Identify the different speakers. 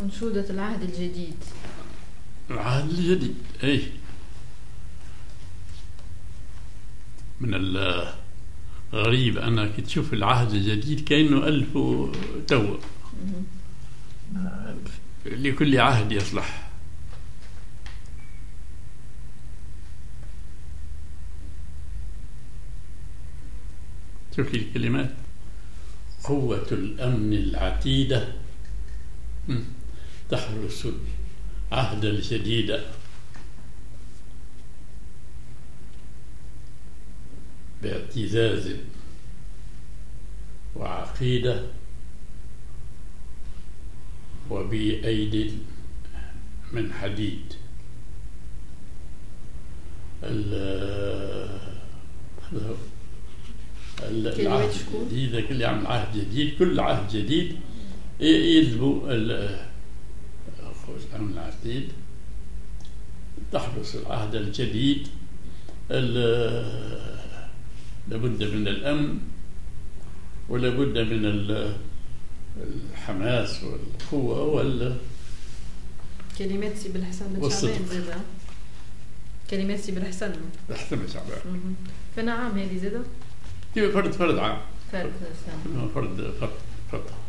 Speaker 1: أنشودة العهد الجديد.
Speaker 2: العهد الجديد أي من الغريب أنك تشوف العهد الجديد كأنه ألفه تو، لكل عهد يصلح. شوف لي الكلمات: قوة الأمن العتيدة تحرس العهد الجديد، باعتزاز وعقيدة وبأيد من حديد. العهد الجديد كل عام عهد جديد، كل عهد جديد يجب الأمن العتيد تحرس العهد الجديد. لابد من الأمن ولابد من الحماس والقوة
Speaker 1: كلمات سي بالحسن بن شعبان زاده، كلمات سي بالحسن
Speaker 2: بن شعبان.
Speaker 1: فنعم هذه زاده
Speaker 2: كيف فرد عام،
Speaker 1: فرد